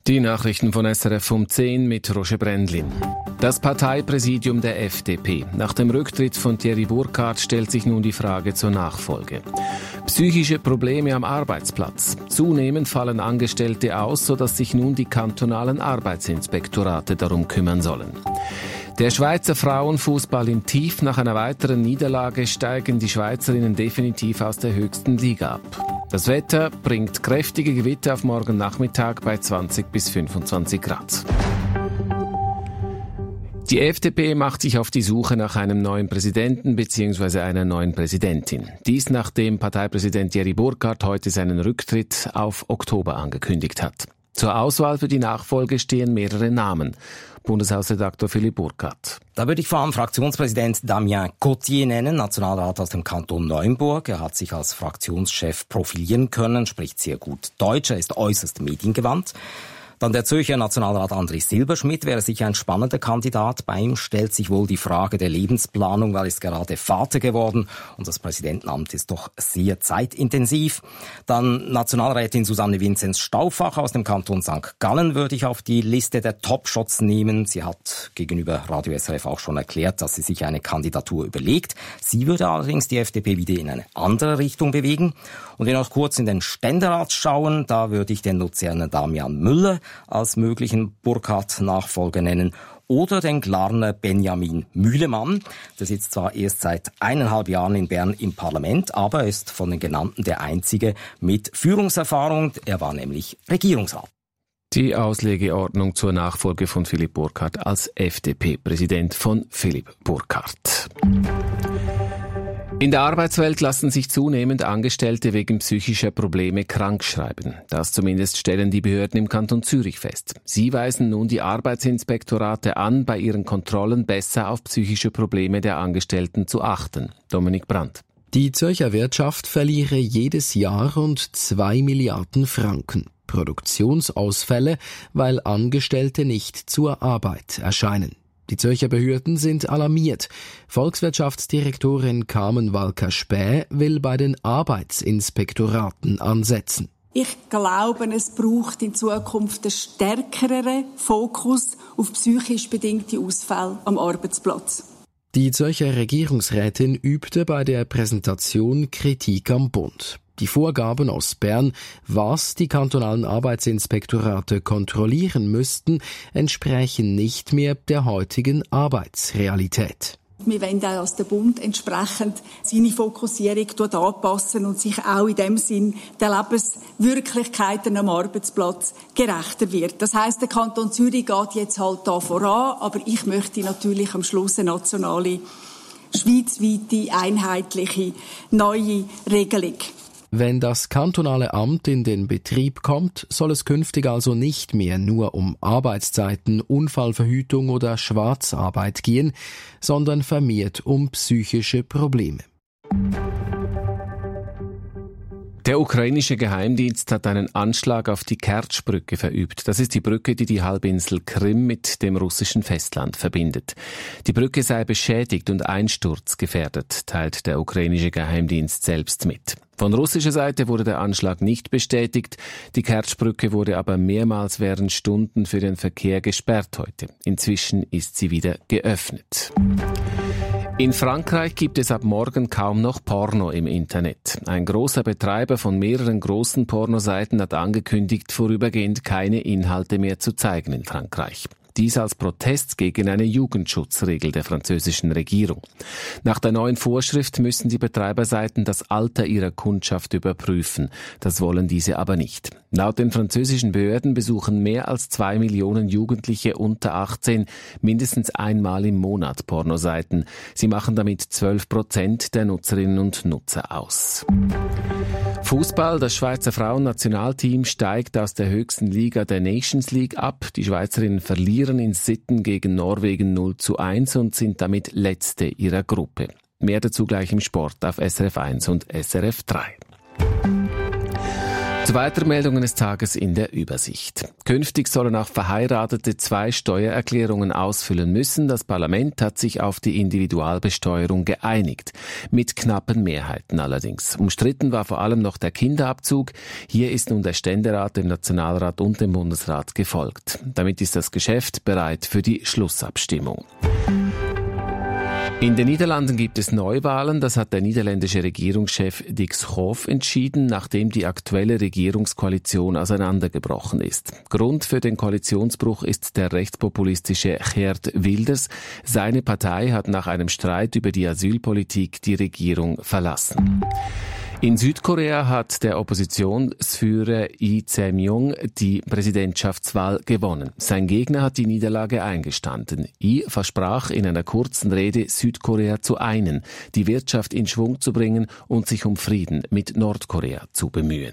Die Nachrichten von SRF um 10 mit Roger Brändlin. Das Parteipräsidium der FDP. Nach dem Rücktritt von Thierry Burkhardt stellt sich nun die Frage zur Nachfolge. Psychische Probleme am Arbeitsplatz. Zunehmend fallen Angestellte aus, sodass sich nun die kantonalen Arbeitsinspektorate darum kümmern sollen. Der Schweizer Frauenfußball im Tief. Nach einer weiteren Niederlage steigen die Schweizerinnen definitiv aus der höchsten Liga ab. Das Wetter bringt kräftige Gewitter auf morgen Nachmittag bei 20 bis 25 Grad. Die FDP macht sich auf die Suche nach einem neuen Präsidenten bzw. einer neuen Präsidentin. Dies nachdem Parteipräsident Thierry Burkhardt heute seinen Rücktritt auf Oktober angekündigt hat. Zur Auswahl für die Nachfolge stehen mehrere Namen. Bundeshausredaktor Philipp Burkhardt. Da würde ich vor allem Fraktionspräsident Damien Cottier nennen, Nationalrat aus dem Kanton Neuenburg. Er hat sich als Fraktionschef profilieren können, spricht sehr gut Deutsch, er ist äußerst mediengewandt. Dann der Zürcher Nationalrat André Silberschmidt wäre sicher ein spannender Kandidat. Bei ihm stellt sich wohl die Frage der Lebensplanung, weil er ist gerade Vater geworden und das Präsidentenamt ist doch sehr zeitintensiv. Dann Nationalrätin Susanne Vinzenz-Stauffacher aus dem Kanton St. Gallen würde ich auf die Liste der Top-Shots nehmen. Sie hat gegenüber Radio SRF auch schon erklärt, dass sie sich eine Kandidatur überlegt. Sie würde allerdings die FDP wieder in eine andere Richtung bewegen. Und wenn wir noch kurz in den Ständerat schauen, da würde ich den Luzerner Damian Müller als möglichen Burkhardt-Nachfolger nennen oder den Glarner Benjamin Mühlemann. Der sitzt zwar erst seit 1,5 Jahren in Bern im Parlament, aber er ist von den Genannten der Einzige mit Führungserfahrung. Er war nämlich Regierungsrat. Die Auslegeordnung zur Nachfolge von Philipp Burkhardt als FDP-Präsident von Philipp Burkhardt. In der Arbeitswelt lassen sich zunehmend Angestellte wegen psychischer Probleme krankschreiben. Das zumindest stellen die Behörden im Kanton Zürich fest. Sie weisen nun die Arbeitsinspektorate an, bei ihren Kontrollen besser auf psychische Probleme der Angestellten zu achten. Dominik Brandt. Die Zürcher Wirtschaft verliere jedes Jahr rund 2 Milliarden Franken. Produktionsausfälle, weil Angestellte nicht zur Arbeit erscheinen. Die Zürcher Behörden sind alarmiert. Volkswirtschaftsdirektorin Carmen Walker-Späh will bei den Arbeitsinspektoraten ansetzen. Ich glaube, es braucht in Zukunft einen stärkeren Fokus auf psychisch bedingte Ausfälle am Arbeitsplatz. Die Zürcher Regierungsrätin übte bei der Präsentation Kritik am Bund. Die Vorgaben aus Bern, was die kantonalen Arbeitsinspektorate kontrollieren müssten, entsprechen nicht mehr der heutigen Arbeitsrealität. Wir wollen auch, dass der Bund entsprechend seine Fokussierung anpassen und sich auch in dem Sinn der Lebenswirklichkeiten am Arbeitsplatz gerechter wird. Das heisst, der Kanton Zürich geht jetzt halt da voran, aber ich möchte natürlich am Schluss eine nationale, schweizweite, einheitliche, neue Regelung. Wenn das kantonale Amt in den Betrieb kommt, soll es künftig also nicht mehr nur um Arbeitszeiten, Unfallverhütung oder Schwarzarbeit gehen, sondern vermehrt um psychische Probleme. Der ukrainische Geheimdienst hat einen Anschlag auf die Kertsch-Brücke verübt. Das ist die Brücke, die die Halbinsel Krim mit dem russischen Festland verbindet. Die Brücke sei beschädigt und einsturzgefährdet, teilt der ukrainische Geheimdienst selbst mit. Von russischer Seite wurde der Anschlag nicht bestätigt. Die Kertsch-Brücke wurde aber mehrmals während Stunden für den Verkehr gesperrt heute. Inzwischen ist sie wieder geöffnet. In Frankreich gibt es ab morgen kaum noch Porno im Internet. Ein großer Betreiber von mehreren großen Pornoseiten hat angekündigt, vorübergehend keine Inhalte mehr zu zeigen in Frankreich. Dies als Protest gegen eine Jugendschutzregel der französischen Regierung. Nach der neuen Vorschrift müssen die Betreiberseiten das Alter ihrer Kundschaft überprüfen. Das wollen diese aber nicht. Laut den französischen Behörden besuchen mehr als 2 Millionen Jugendliche unter 18 mindestens einmal im Monat Pornoseiten. Sie machen damit 12% der Nutzerinnen und Nutzer aus. Fußball, das Schweizer Frauennationalteam steigt aus der höchsten Liga der Nations League ab. Die Schweizerinnen verlieren in Sitten gegen Norwegen 0:1 und sind damit Letzte ihrer Gruppe. Mehr dazu gleich im Sport auf SRF 1 und SRF 3. Zu weiteren Meldungen des Tages in der Übersicht. Künftig sollen auch Verheiratete 2 Steuererklärungen ausfüllen müssen. Das Parlament hat sich auf die Individualbesteuerung geeinigt. Mit knappen Mehrheiten allerdings. Umstritten war vor allem noch der Kinderabzug. Hier ist nun der Ständerat, dem Nationalrat und dem Bundesrat gefolgt. Damit ist das Geschäft bereit für die Schlussabstimmung. In den Niederlanden gibt es Neuwahlen, das hat der niederländische Regierungschef Dick Schoof entschieden, nachdem die aktuelle Regierungskoalition auseinandergebrochen ist. Grund für den Koalitionsbruch ist der rechtspopulistische Geert Wilders. Seine Partei hat nach einem Streit über die Asylpolitik die Regierung verlassen. In Südkorea hat der Oppositionsführer Lee Jae-myung die Präsidentschaftswahl gewonnen. Sein Gegner hat die Niederlage eingestanden. Lee versprach in einer kurzen Rede, Südkorea zu einen, die Wirtschaft in Schwung zu bringen und sich um Frieden mit Nordkorea zu bemühen.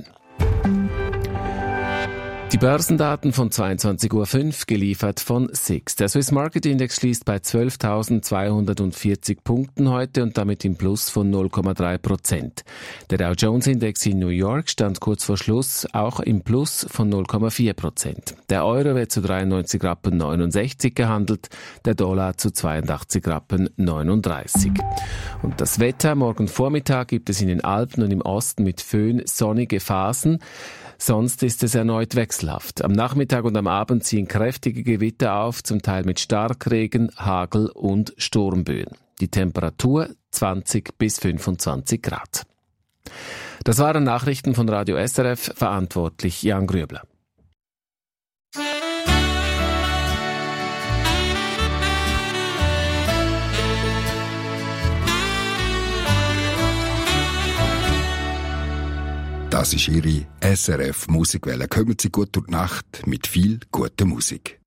Die Börsendaten von 22.05 Uhr geliefert von SIX. Der Swiss Market Index schließt bei 12.240 Punkten heute und damit im Plus von 0,3%. Der Dow Jones Index in New York stand kurz vor Schluss auch im Plus von 0,4%. Der Euro wird zu 93,69 Rappen gehandelt, der Dollar zu 82,39 Rappen. Und das Wetter, morgen Vormittag gibt es in den Alpen und im Osten mit Föhn sonnige Phasen. Sonst ist es erneut wechselhaft. Am Nachmittag und am Abend ziehen kräftige Gewitter auf, zum Teil mit Starkregen, Hagel und Sturmböen. Die Temperatur 20 bis 25 Grad. Das waren Nachrichten von Radio SRF, verantwortlich Jan Grübler. Das ist Ihre SRF Musikwelle. Kommen Sie gut durch die Nacht mit viel guter Musik.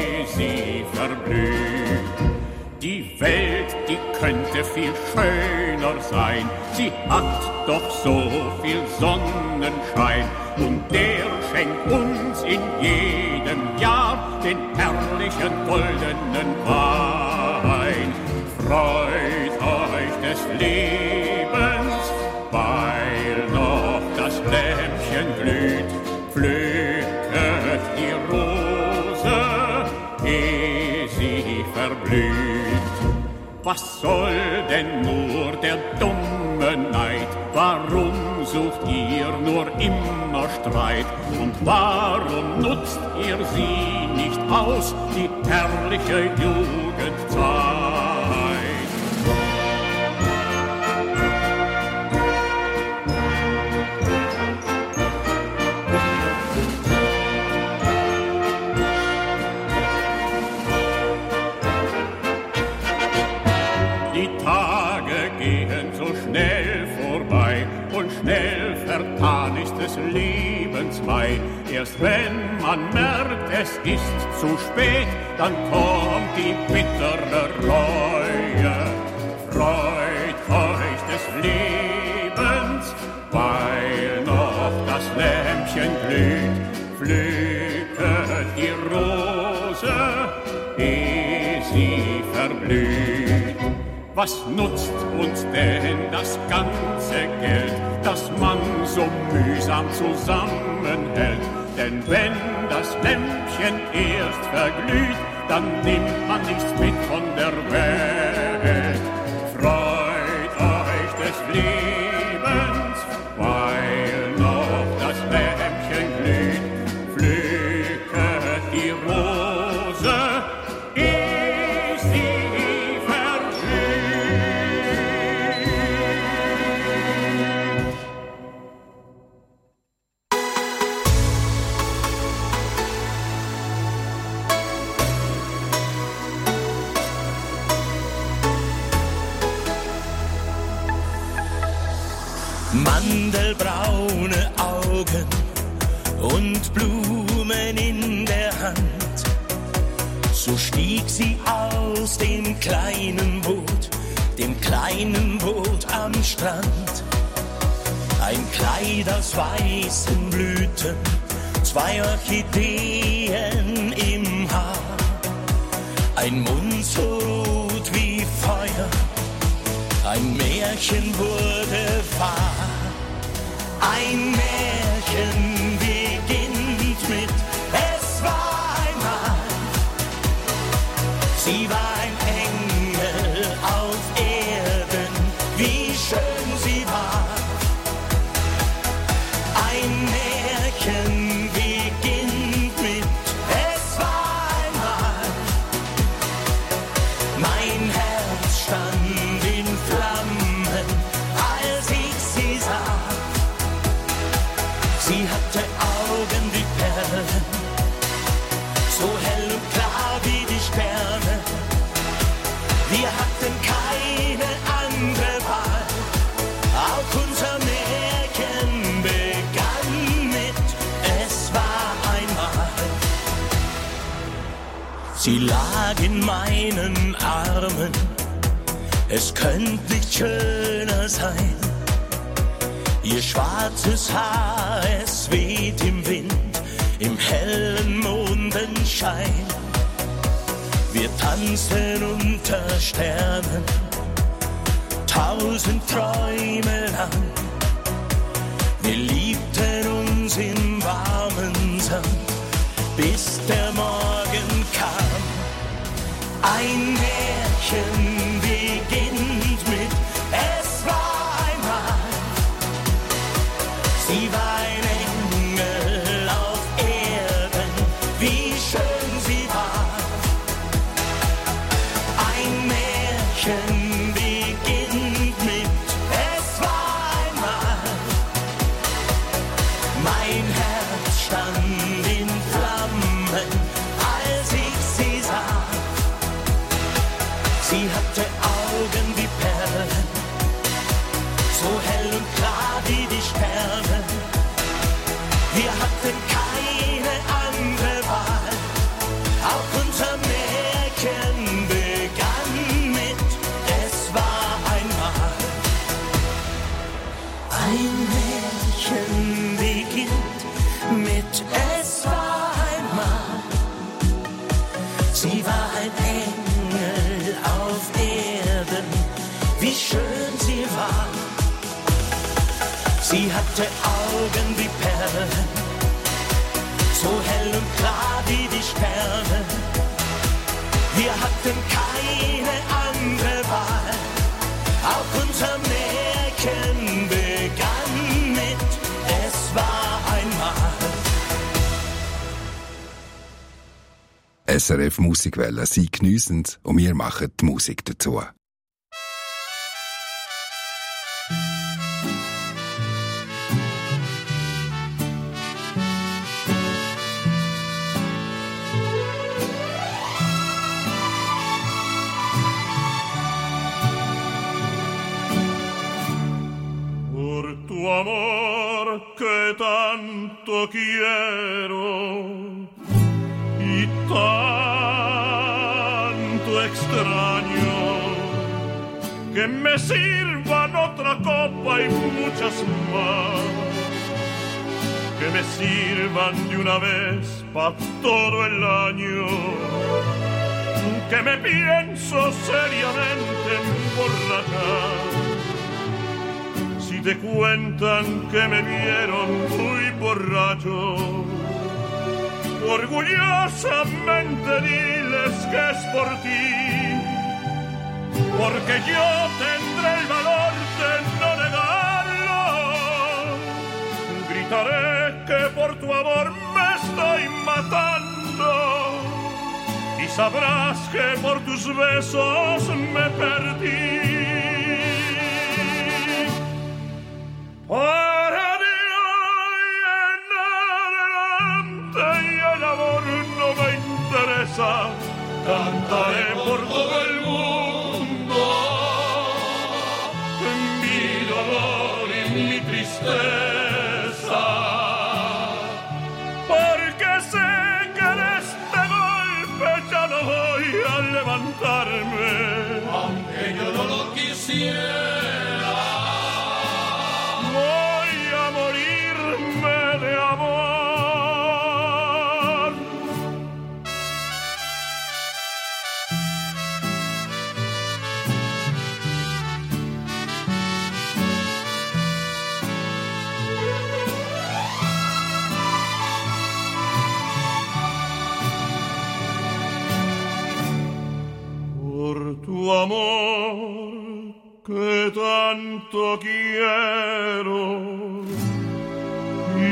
Viel schöner schöner sein. Sie hat doch so viel Sonnenschein und der schenkt uns in jedem Jahr den herrlichen goldenen Wein. Freut euch des Lebens, weil noch das Lämpchen glüht, pflücket die Rose, ehe sie verblüht. Was soll denn nur der dumme Neid? Warum sucht ihr nur immer Streit? Und warum nutzt ihr sie nicht aus, die herrliche Jugendzeit? Schnell vertan ist des Lebens Mai. Erst wenn man merkt, es ist zu spät, dann kommt die bittere Reue. Freut euch des Lebens, weil noch das Lämpchen glüht. Pflücket die Rose, ehe sie verblüht. Was nutzt uns denn das ganze Geld, das man so mühsam zusammenhält? Denn wenn das Lämpchen erst verglüht, dann nimmt man nichts mit von der Welt. Freut euch des Lebens, weil noch das Lämpchen glüht. Pflücket die Rose, ehe sie mandelbraune Augen und Blumen in der Hand. So stieg sie aus dem kleinen Boot am Strand. Ein Kleid aus weißen Blüten, 2 Orchideen im Haar, ein Mund so rot wie Feuer, ein Märchen wurde wahr. Ein Märchen beginnt mit Es war einmal. Sie war ein Engel auf Erden, wie schön sie war. Ein Märchen beginnt mit Es war einmal. Mein Herz stand in Flammen, als ich sie sah. Sie hatte Augen wie Perlen, so hell und klar wie die Sterne. Wir hatten keine andere Wahl, auch unser Märchen begann mit Es war einmal. Sie lag in meinen Armen, es könnte nicht schöner sein. Ihr schwarzes Haar, es weht im Wind, im hellen Mondenschein. Wir tanzten unter Sternen, 1000 Träume lang. Wir liebten uns im warmen Sand, bis der Morgen kam. Ein Märchen beginnt mit Es war einmal. Sie war ein Engel auf Erden, wie schön sie war. Ein Märchen beginnt mit Es war einmal. Mein Herz stand in Flammen, als ich sie sah. Sie hatte Augen wie Perlen, so hell und klar wie die Sterne. Wir hatten keine andere Wahl, auch unser Märchen begann mit Sie war ein Engel auf Erden, wie schön sie war. Sie hatte Augen wie Perlen, so hell und klar wie die Sterne. Wir hatten keine andere Wahl, auch unser Märchen begann mit Es war einmal. SRF Musikwelle, Sie geniessen es und wir machen die Musik dazu. Tu amor que tanto quiero y tanto extraño, que me sirvan otra copa y muchas más, que me sirvan de una vez pa' todo el año, que me pienso seriamente emborrachar. Si te cuentan que me vieron muy borracho, orgullosamente diles que es por ti, porque yo tendré el valor de no negarlo. Gritaré que por tu amor me estoy matando y sabrás que por tus besos me perdí. Para de hoy en adelante y el amor no me interesa, cantaré por todo el mundo mi dolor y mi tristeza, porque sé que de este golpe ya no voy a levantarme, aunque yo no lo quisiera. Tu amor que tanto quiero y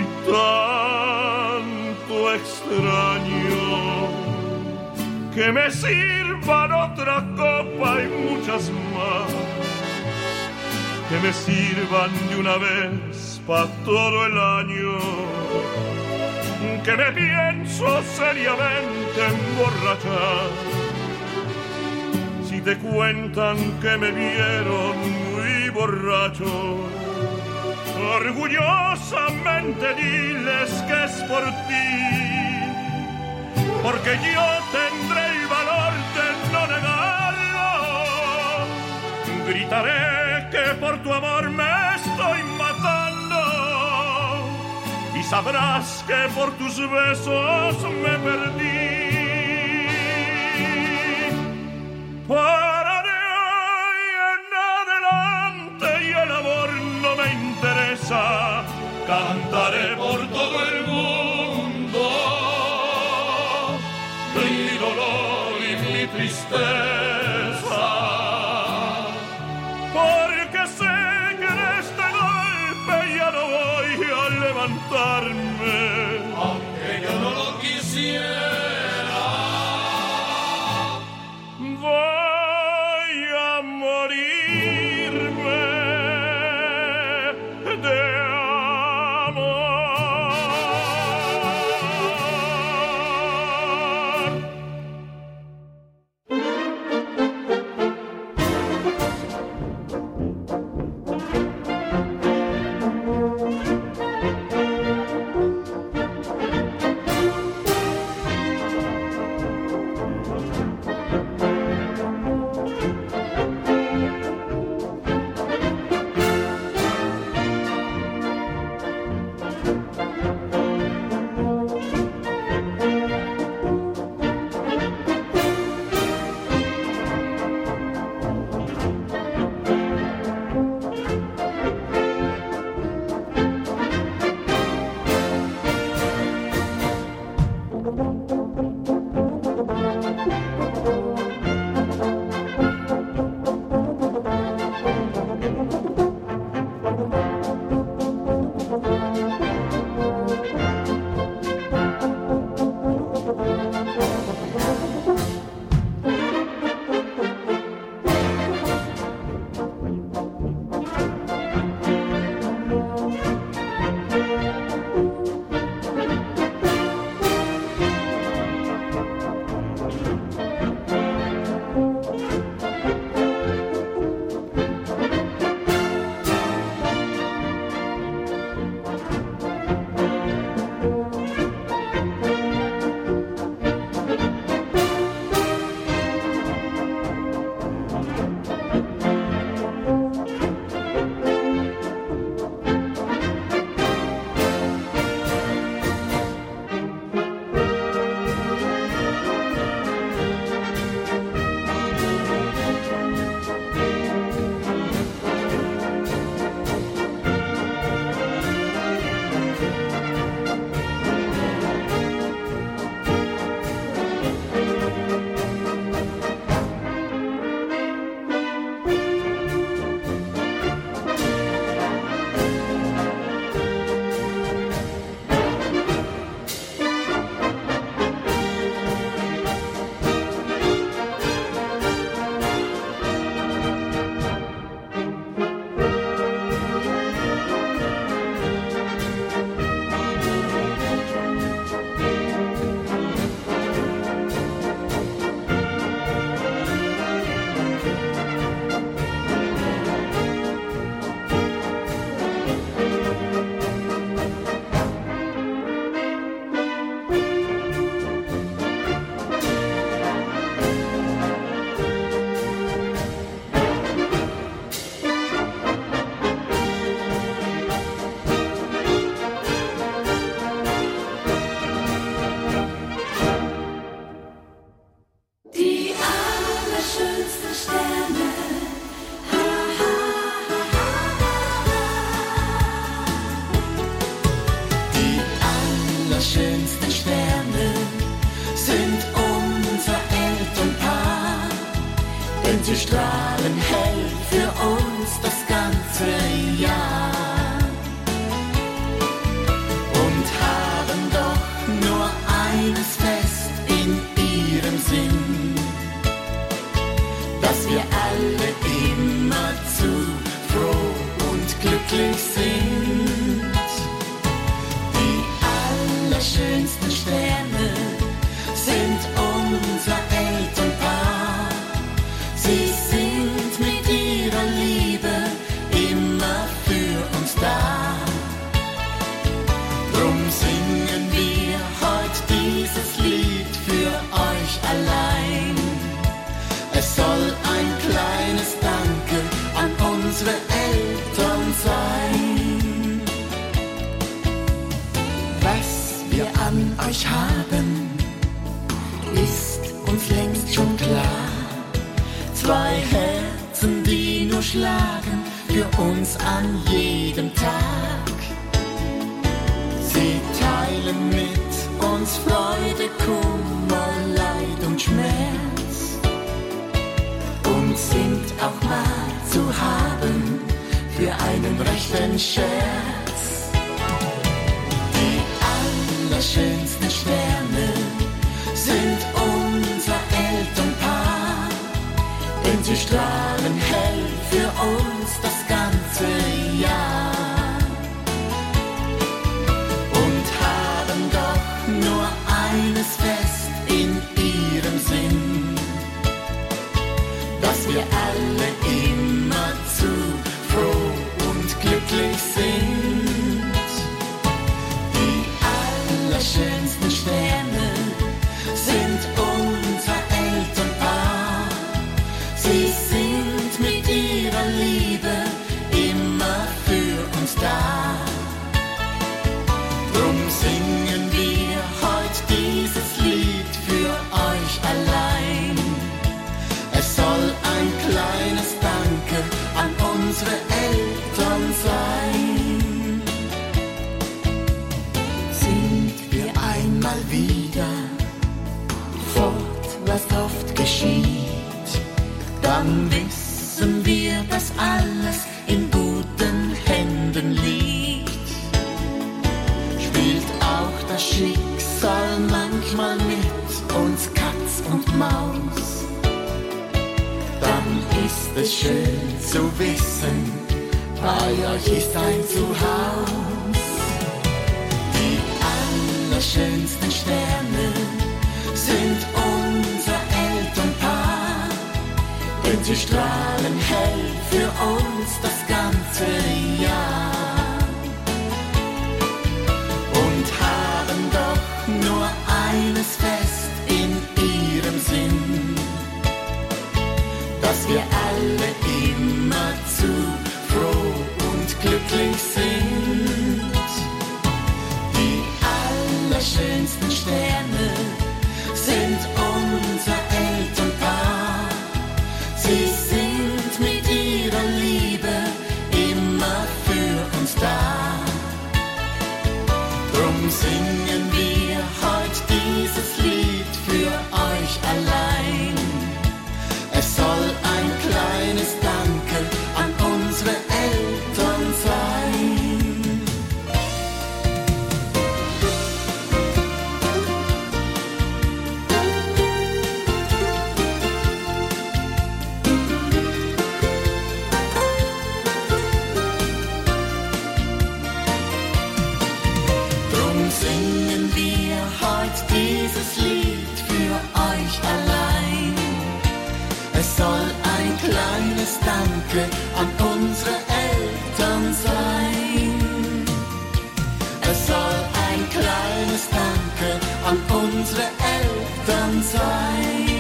tanto extraño, que me sirvan otra copa y muchas más, que me sirvan de una vez pa' todo el año, que me pienso seriamente emborrachar. Si te cuentan que me vieron muy borracho, orgullosamente diles que es por ti, porque yo tendré el valor de no negarlo. Gritaré que por tu amor me estoy matando y sabrás que por tus besos me perdí. Para de hoy en adelante y el amor no me interesa, cantaré por todo el mundo mi dolor y mi tristeza, porque sé que de este golpe ya no voy a levantarme, aunque yo no lo quisiera. denn sie strahlen hell für uns das ganze Jahr und haben doch nur eines fest in ihrem Sinn, dass wir alle immerzu froh und glücklich sind. Die allerschönsten Sterne sind unser Elternpaar. Sie sind mit ihrer Liebe immer für uns da. Drum singen wir heute dieses Lied für euch allein. Es soll ein kleines Danke an unsere Eltern sein. Was wir an euch haben, ist uns längst schon klar. Zwei Herzen, die nur schlagen für uns an jedem Tag. Sie teilen mit uns Freude, Kummer, Leid und Schmerz und sind auch mal zu haben für einen rechten Scherz. Die allerschönsten Sterne sind unser Elternpaar, denn sie strahlen hell für uns das ganze Jahr und haben doch nur eines fest in ihrem Sinn, dass wir alle immerzu froh und glücklich sind. Die allerschönsten Sterne sind unser Elternpaar. Sie sind mit ihrer Liebe immer für uns da. Drum singen wir heute dieses Lied für euch allein. Es soll ein kleines Danke an unsere Eltern sein. Sind wir einmal wieder fort, was oft geschieht, dann wissen wir, dass alles in guten Händen liegt. Spielt auch das Schicksal manchmal mit uns Katz und Maus, dann ist es schön zu wissen, bei euch ist ein Zuhause. Die allerschönsten Sterne sind unser Elternpaar, denn sie strahlen hell für uns das ganze Jahr und haben doch nur eines fest in ihrem Sinn, dass wir alle immerzu froh und glücklich sind. Die allerschönsten Sterne sind unser Elternpaar. Sie sind mit ihrer Liebe immer für uns da. Drum singen wir heute dieses Lied für euch allein. Es soll ein kleines Danke an unsere Eltern sein. Drum singen wir heute dieses Lied für euch allein. Es soll ein kleines Danke an unsere Eltern sein. Es soll ein kleines Danke an unsere Eltern sein.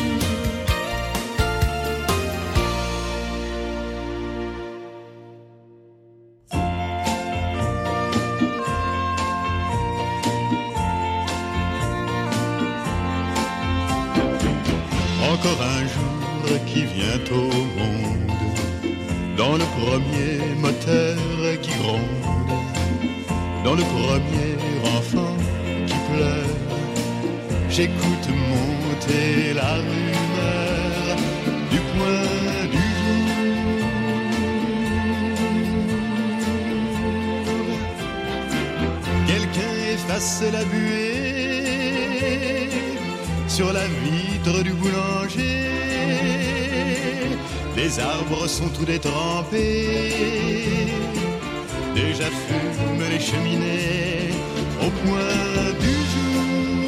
Encore un jour qui vient au monde, dans le premier moteur qui gronde, dans le premier enfant qui pleure. J'écoute monter la rumeur du point du jour. Quelqu'un efface la buée sur la vitre du boulanger. Les arbres sont tous détrempés, déjà fument les cheminées au point du jour.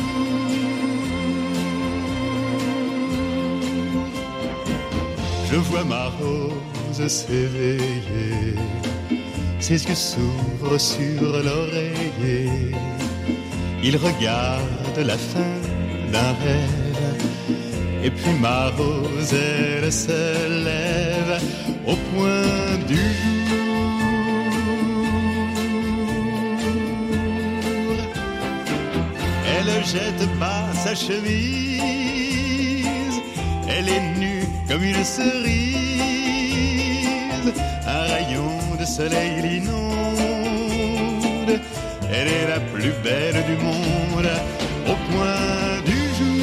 Je vois ma rose s'éveiller, ses yeux s'ouvrent sur l'oreiller. Il regarde la fin d'un rêve, et puis ma rose, elle se lève au point du jour. Elle jette bas sa chemise, elle est nue comme une cerise. Un rayon de soleil l'inonde, elle est la plus belle du monde au point du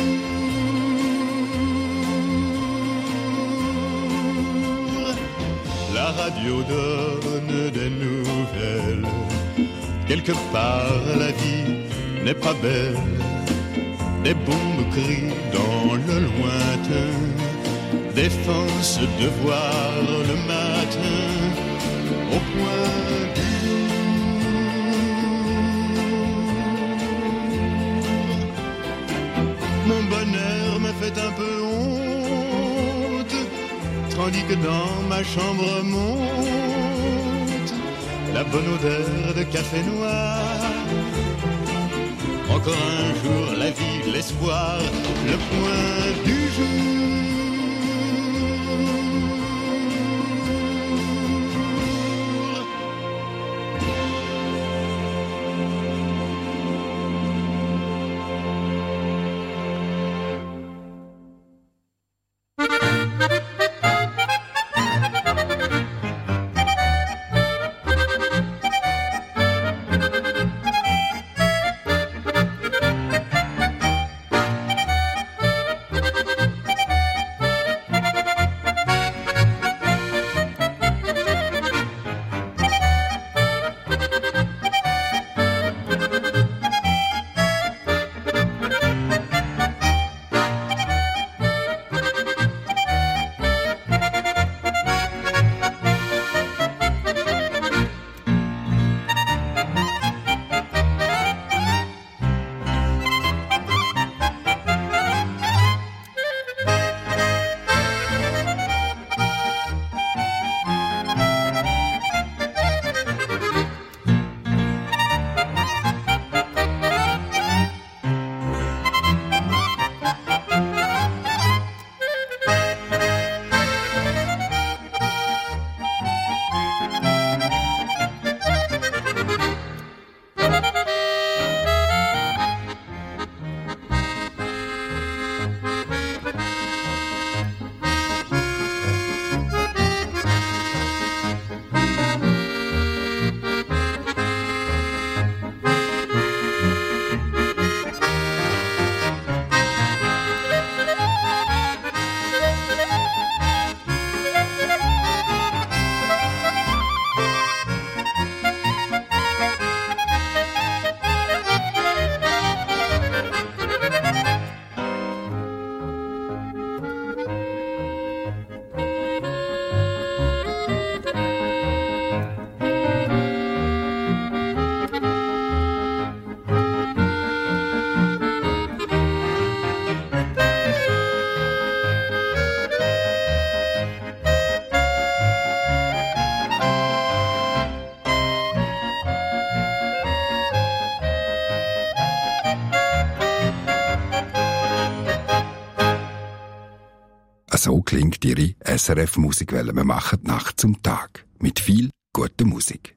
jour. La radio donne des nouvelles, quelque part la vie n'est pas belle. Des bombes crient dans le lointain, défense, devoir le matin au point du jour. Mon bonheur me fait un peu honte, tandis que dans ma chambre monte la bonne odeur de café noir. Encore un jour, la vie, l'espoir, le point du jour. So klingt Ihre SRF-Musikwelle. Wir machen die Nacht zum Tag. Mit viel guter Musik.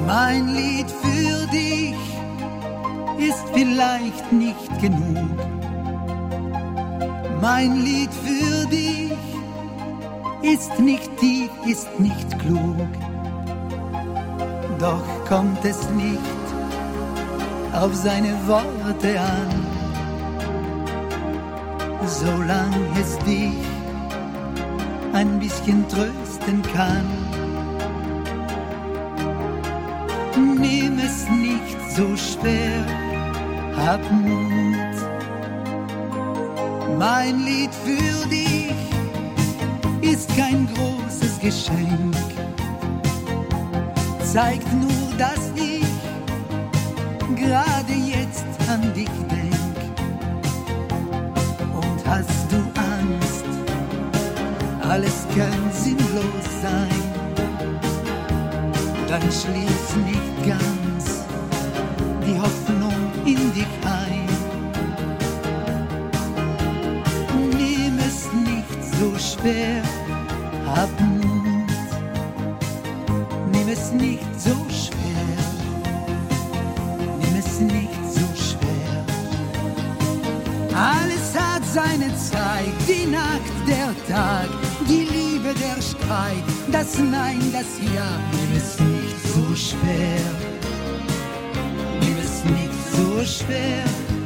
Mein Lied für dich ist vielleicht nicht genug. Mein Lied für dich ist nicht tief, ist nicht klug. Doch kommt es nicht auf seine Worte an, solange es dich ein bisschen trösten kann. Nimm es nicht so schwer, hab Mut. Mein Lied für dich ist kein großes Geschenk, zeigt nur, dass ich gerade jetzt an dich denk. Und hast du Angst, alles kann sinnlos sein, dann schließ nicht ganz die Hoffnung in dich ein. Nimm es nicht so schwer, hab Mut. Nimm es nicht so schwer, nimm es nicht so schwer. Alles hat seine Zeit, die Nacht, der Tag, die Liebe, der Streit, das Nein, das Ja. Nimm es nicht so schwer, nimm es nicht so schwer.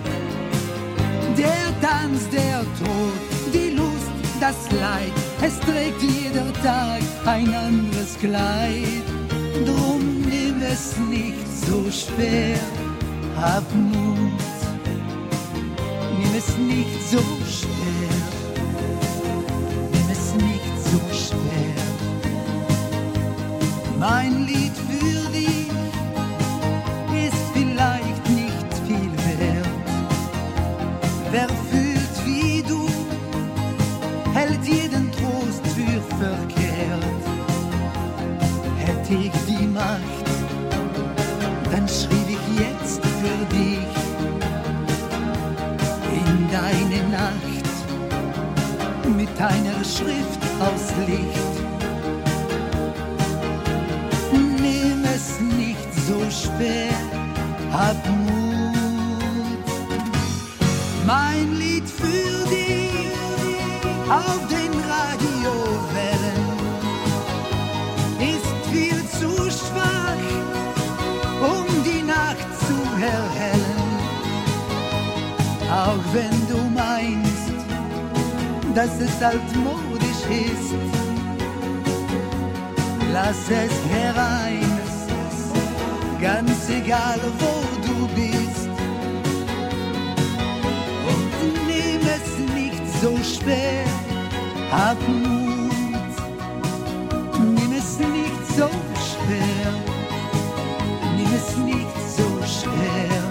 Der Tanz, der Tod, die Lust, das Leid, es trägt jeder Tag ein anderes Kleid. Drum nimm es nicht so schwer, hab Mut. Nimm es nicht so schwer, nimm es nicht so schwer. Mein Lied für dich ist vielleicht nicht viel wert. Wer fühlt wie du, hält jeden Trost für verkehrt. Hätte ich die Macht, dann schrieb ich jetzt für dich in deine Nacht mit einer Schrift aus Licht. Nimm es nicht so schwer, hab Mut. Mein Lied für dich auf den Radiowellen ist viel zu schwach, um die Nacht zu erhellen. Auch wenn du meinst, dass es altmodisch ist, lass es herein, ganz egal wo du bist. Und nimm es nicht so schwer, hab Mut. Nimm es nicht so schwer, nimm es nicht so schwer.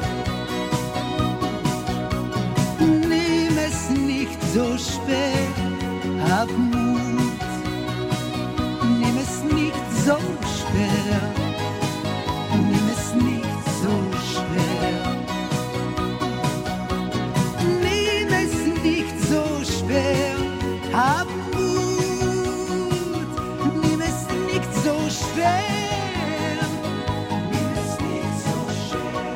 Nimm es nicht so schwer, hab Mut. Nimm es nicht so schwer, nimm es nicht so schwer. Nimm es nicht so schwer, hab Mut. Nimm es nicht so schwer, nimm es nicht so schwer.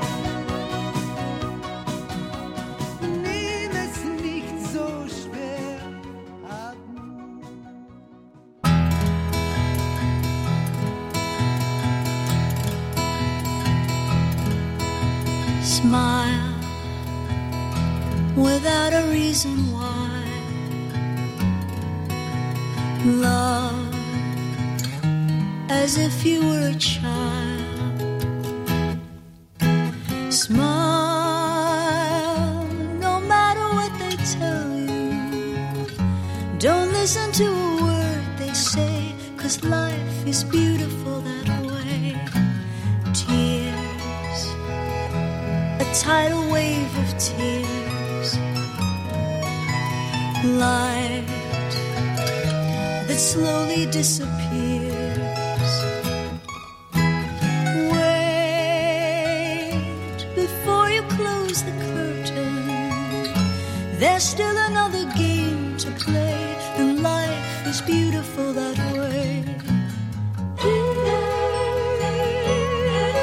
Nimm es nicht so schwer, hab Mut. Smile without a reason why. Love as if you were a child. Smile no matter what they tell you. Don't listen to a word they say, 'cause life is beautiful that way. Tears, a tidal wave of tears. Light that slowly disappears. Wait before you close the curtain. There's still another game to play, and life is beautiful that way.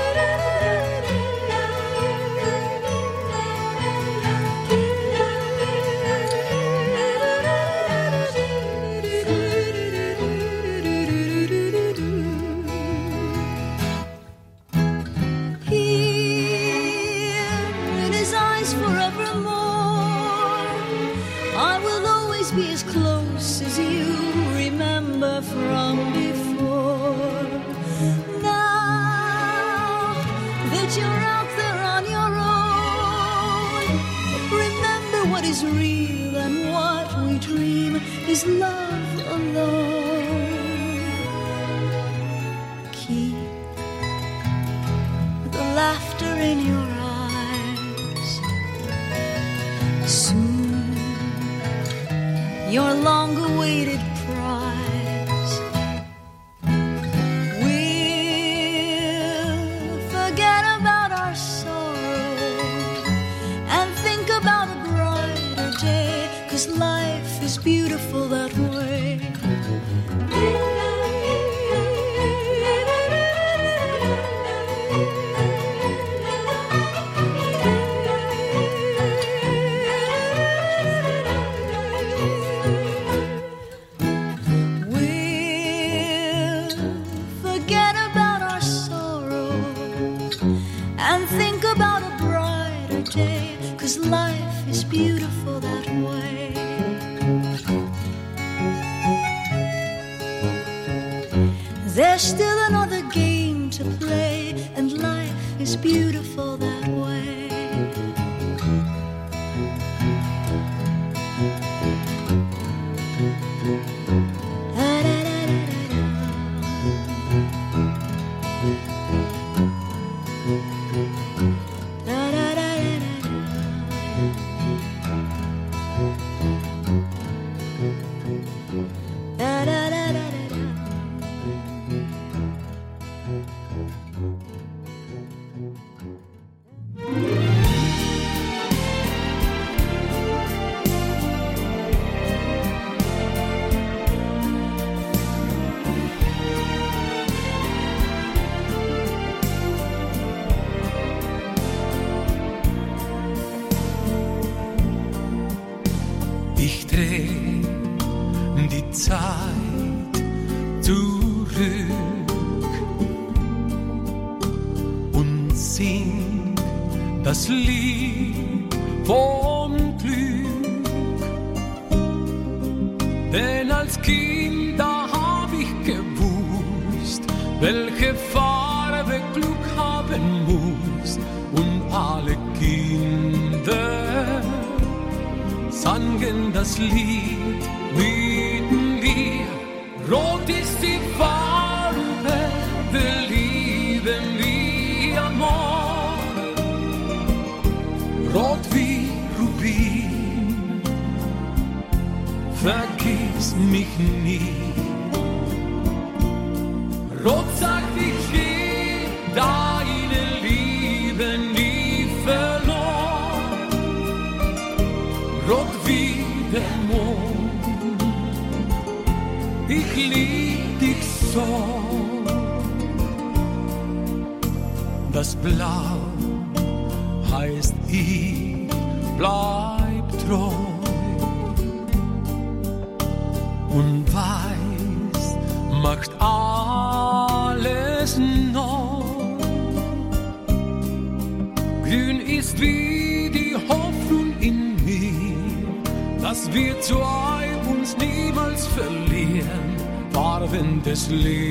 is real and what we dream is love alone. Keep the laughter in your eyes. Soon your long-awaited prize we'll forget about our sorrow and think about a brighter day, 'cause life is beautiful that way. Life is beautiful that way. There's still another game to play, and life is beautiful that way. Ich dreh die Zeit zurück und sing das Lied vom Glück. Denn als Kind, da hab ich gewusst, welche Farbe Glück haben muss, und alle Kinder sangen das Lied mit mir. Rot ist die Farbe der Liebe wie Amor, rot wie Rubin, vergiss mich nie. Rot sagt, ich geh deine Liebe nie verloren, rot wie der Mond, ich lieb dich so. Das Blau heißt, ich bleib treu, und Weiß macht alles neu. Grün ist wie die Hoffnung in mir, dass wir zwei uns niemals verlieren. Farben des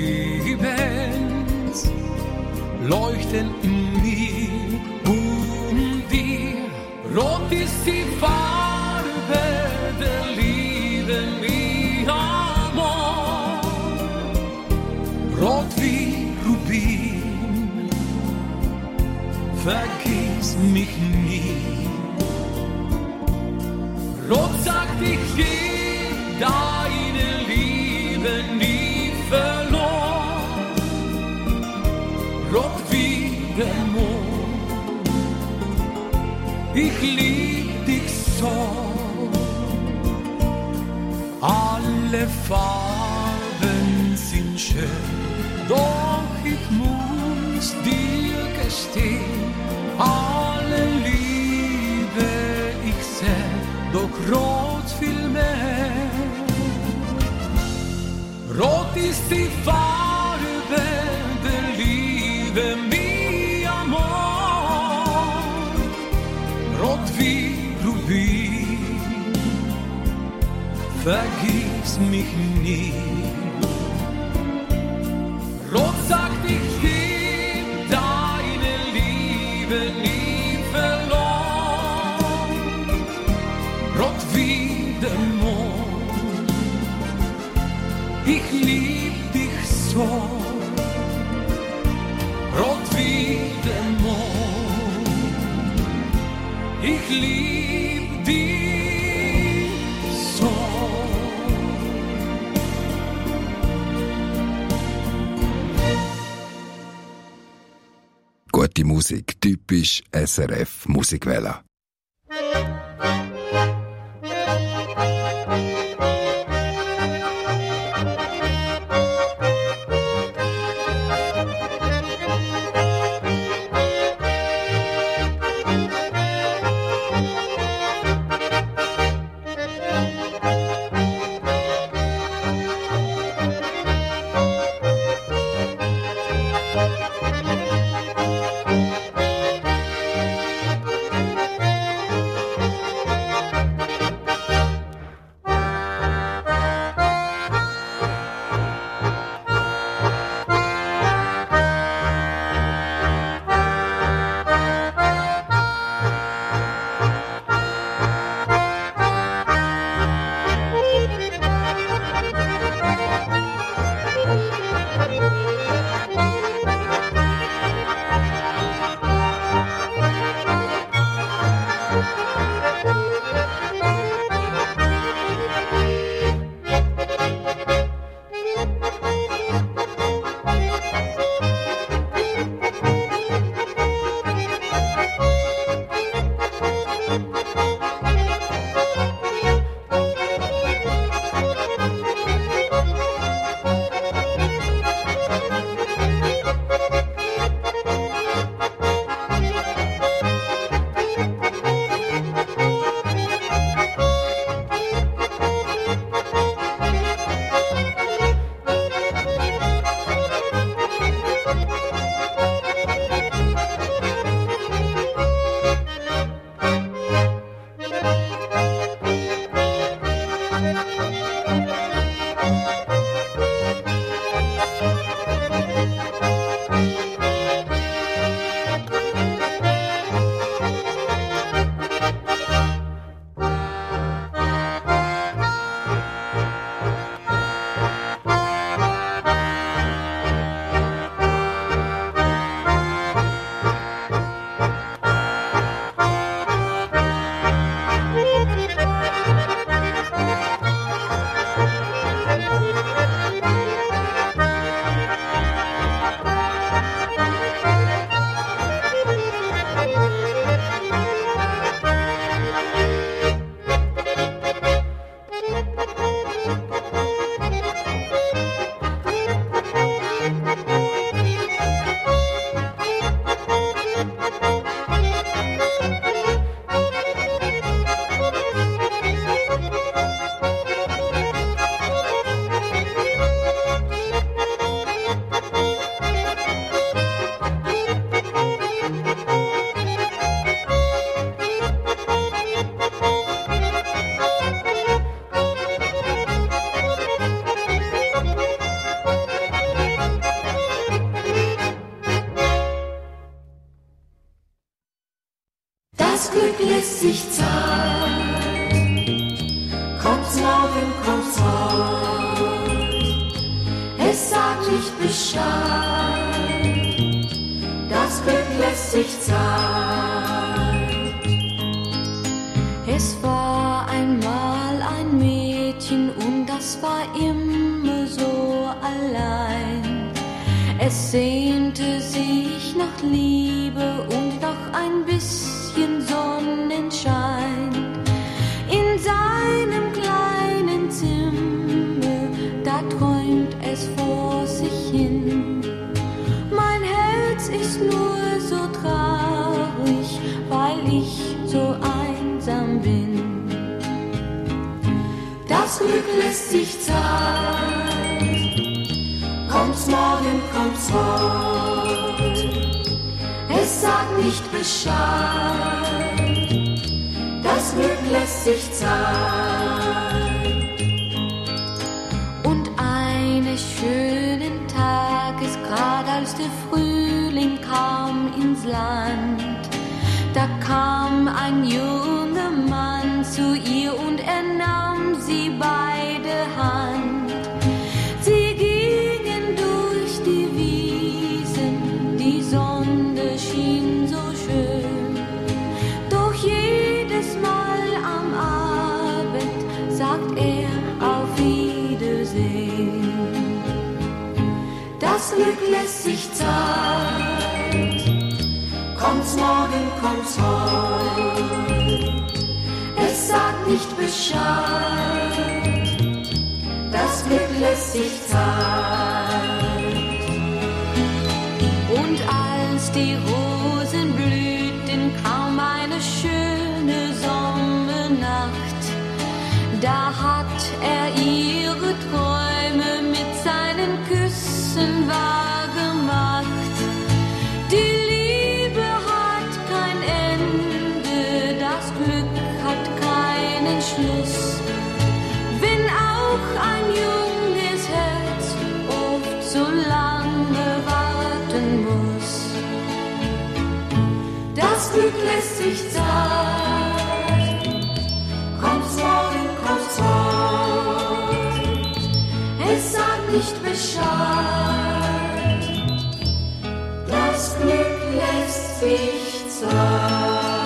Lebens leuchten in mir und dir. Rot ist die Farbe der Liebe wie Amor, rot wie Rubin, vergiss mich nie. Rot sagt, ich geh deine Liebe nie verloren, rot wie der Mond, ich lieb dich so. Alle Farben sind schön, doch ich muss dir gestehen, alle Liebe ich seh, doch rot viel mehr. Rot ist die Farbe der Liebe wie Amor, rot wie Rubin, vergiss mich nie. Rot sagt, ich geb deine Liebe nie verloren, gute Musik, typisch SRF Musikwelle. Das Glück lässt sich zahlen, kommt's morgen, kommt's heut, es sagt nicht Bescheid. Das Glück lässt sich zahlen. Es war einmal ein Mädchen und das war immer so allein. Es sehnte sich nach Liebe und nach ein bisschen Sonnenschein. In seinem kleinen Zimmer, da träumt es vor sich hin. Mein Herz ist nur so traurig, weil ich so einsam bin. Das Glück lässt sich Zeit, kommt's morgen, kommt's heut, es sagt nicht Bescheid. Das Glück lässt sich Zeit. Und eines schönen Tages, grad als der Frühling kam ins Land, da kam ein junger Mann zu ihr und er nahm sie bei der Hand. Sie gingen durch die Wiesen, die Sonne schien so schön. Doch jedes Mal am Abend sagt er auf Wiedersehen. Das Glück lässt sich Zeit, kommt's morgen, kommt's heut. Es sagt nicht Bescheid, das Glück lässt sich Zeit. Und als die Rosen blühten, kaum eine schöne Sommernacht, da hat er ihre Träume mit seinen Küssen wahr gemacht. Die Liebe hat kein Ende, das Glück hat keinen Schluss. Wenn auch ein junges Herz oft so lange warten muss. Das Glück lässt sich Zeit, kommt's morgen, kommt's heut. Es sagt nicht Bescheid, das Glück lässt sich Zeit.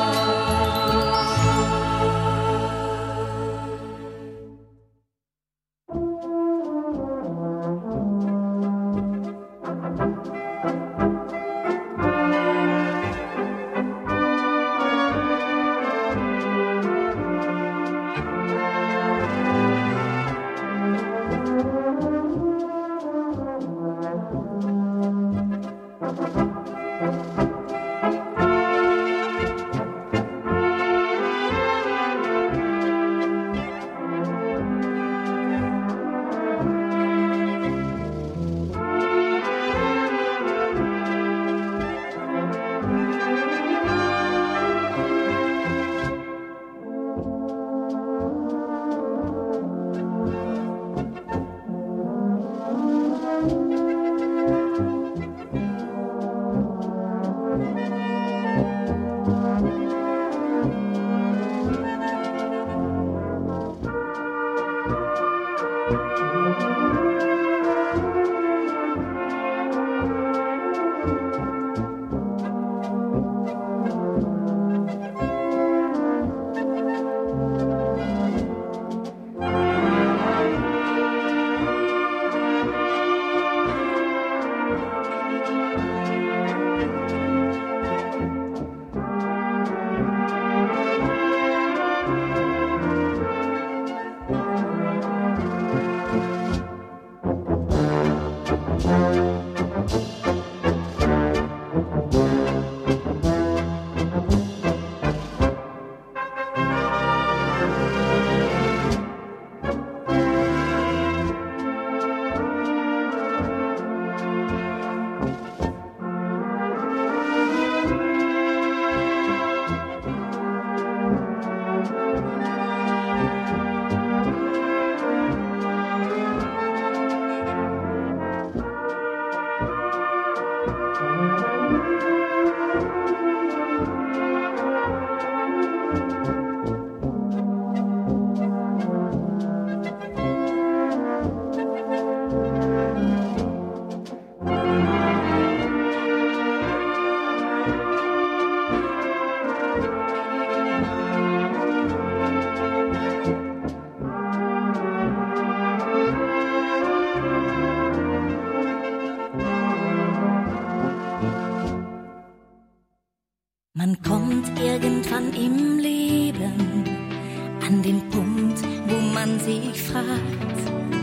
Man kommt irgendwann im Leben an den Punkt, wo man sich fragt,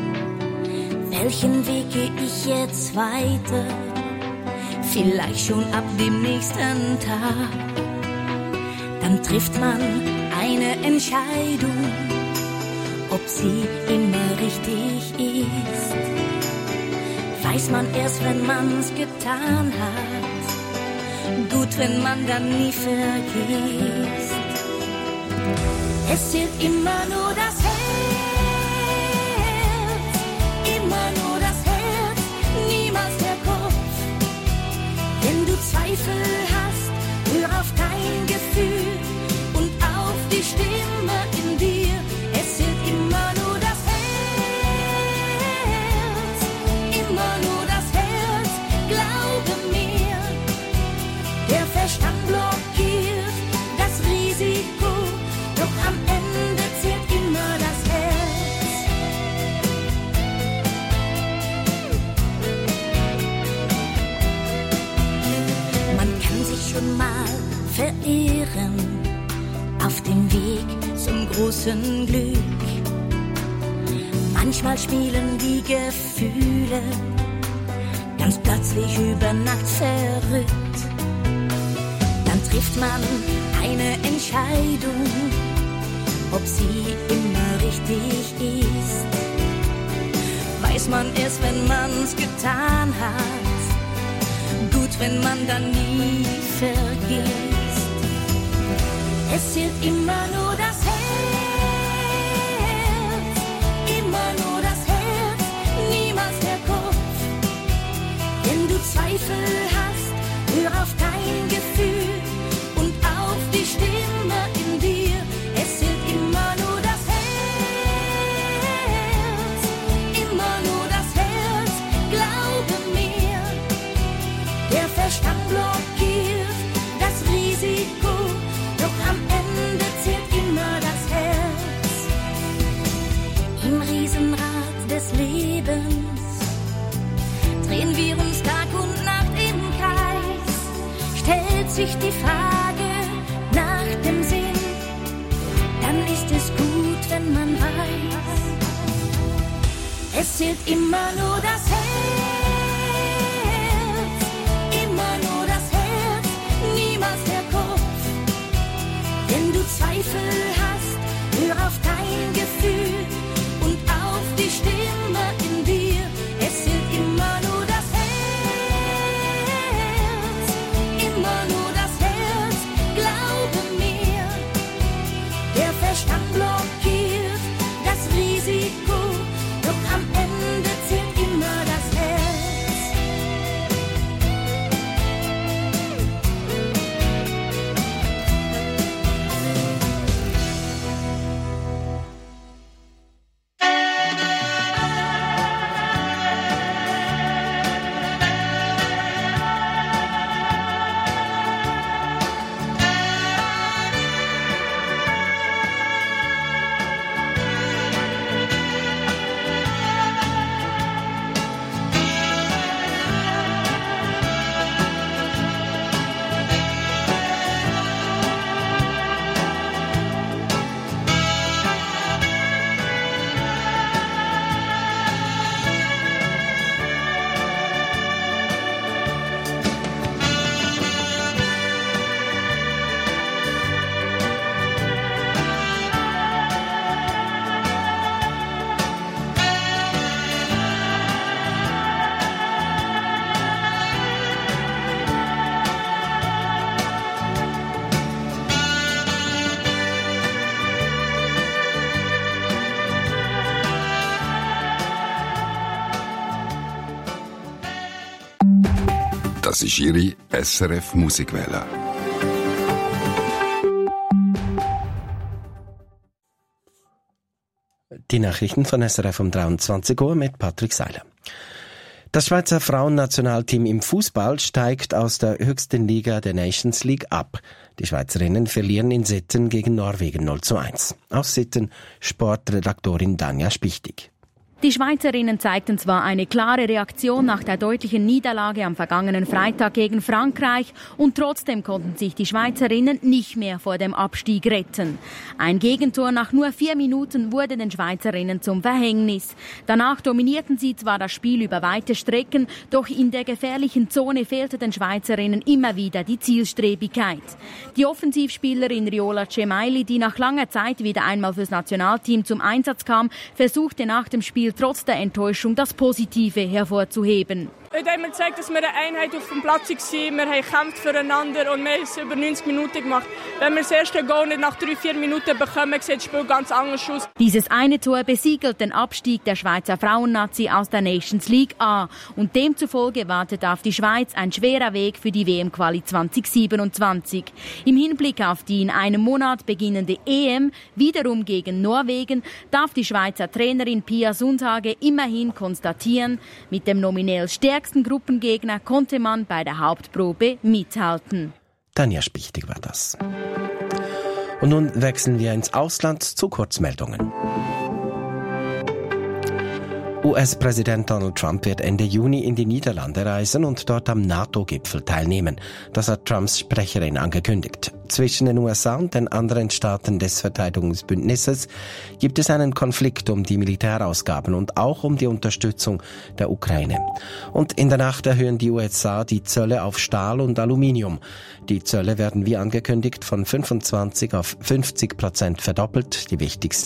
welchen Weg gehe ich jetzt weiter? Vielleicht schon ab dem nächsten Tag. Dann trifft man eine Entscheidung, ob sie immer richtig ist. Weiß man erst, wenn man's getan hat. Gut, wenn man dann nie vergisst. Es zählt immer nur das Herz, immer nur das Herz, niemals der Kopf. Wenn du Zweifel hast, hör auf dein Gefühl und auf die Stimme in dir. Es zählt immer nur das Herz, immer nur das Herz, glaube mir. Der Verstand blockiert das Risiko, doch am Ende zählt immer das Herz. Man kann sich schon mal verehren auf dem Weg zum großen Glück. Manchmal spielen die Gefühle ganz plötzlich über Nacht verrückt. Dann trifft man eine Entscheidung, ob sie immer richtig ist. Weiß man es, wenn man's getan hat, gut, wenn man dann nie vergisst. Es zählt immer nur das Herz, immer nur das Herz, niemals der Kopf. Wenn du Zweifel hast, hör auf dein Gefühl und auf die Stimme in dir. Es zählt immer nur das Herz, immer nur das Herz, glaube mir. Der Verstand blockiert das Risiko, doch am Ende zählt immer das Herz. Im Riesenrad des Lebens drehen wir uns Tag und Nacht im Kreis. Stellt sich die Frage nach dem Sinn, dann ist es gut, wenn man weiß, es zählt immer nur das Herz, immer nur das Herz, niemals der Kopf. Wenn du Zweifel hast, hör auf dein Gefühl und auf die Stimme in dir. Es zählt immer nur das Herz, immer nur das Herz, glaube mir. Der Verstand blockiert das Risiko, doch am Ende zählt immer das Herz. Das ist Ihre SRF Musikwelle. Die Nachrichten von SRF um 23 Uhr mit Patrick Seiler. Das Schweizer Frauennationalteam im Fußball steigt aus der höchsten Liga der Nations League ab. Die Schweizerinnen verlieren in Sitten gegen Norwegen 0:1. Aus Sitten Sportredaktorin Danja Spichtig. Die Schweizerinnen zeigten zwar eine klare Reaktion nach der deutlichen Niederlage am vergangenen Freitag gegen Frankreich und trotzdem konnten sich die Schweizerinnen nicht mehr vor dem Abstieg retten. Ein Gegentor nach nur 4 Minuten wurde den Schweizerinnen zum Verhängnis. Danach dominierten sie zwar das Spiel über weite Strecken, doch in der gefährlichen Zone fehlte den Schweizerinnen immer wieder die Zielstrebigkeit. Die Offensivspielerin Riola Cemaili, die nach langer Zeit wieder einmal fürs Nationalteam zum Einsatz kam, versuchte nach dem Spiel trotz der Enttäuschung das Positive hervorzuheben. Heute haben wir gezeigt, dass wir eine Einheit auf dem Platz waren. Wir haben gekämpft füreinander und wir haben es über 90 Minuten gemacht. Wenn wir das erste Goal nicht nach 3-4 Minuten bekommen, sieht das Spiel ganz anders aus. Dieses eine Tor besiegelt den Abstieg der Schweizer Frauennazi aus der Nations League A. Und demzufolge wartet auf die Schweiz ein schwerer Weg für die WM-Quali 2027. Im Hinblick auf die in einem Monat beginnende EM, wiederum gegen Norwegen, darf die Schweizer Trainerin Pia Sundhage immerhin konstatieren, mit dem nominell stärksten Gruppengegner konnte man bei der Hauptprobe mithalten. Tanja Spichtig war das. Und nun wechseln wir ins Ausland zu Kurzmeldungen. US-Präsident Donald Trump wird Ende Juni in die Niederlande reisen und dort am NATO-Gipfel teilnehmen. Das hat Trumps Sprecherin angekündigt. Zwischen den USA und den anderen Staaten des Verteidigungsbündnisses gibt es einen Konflikt um die Militärausgaben und auch um die Unterstützung der Ukraine. Und in der Nacht erhöhen die USA die Zölle auf Stahl und Aluminium. Die Zölle werden wie angekündigt von 25% auf 50% verdoppelt. Die wichtigsten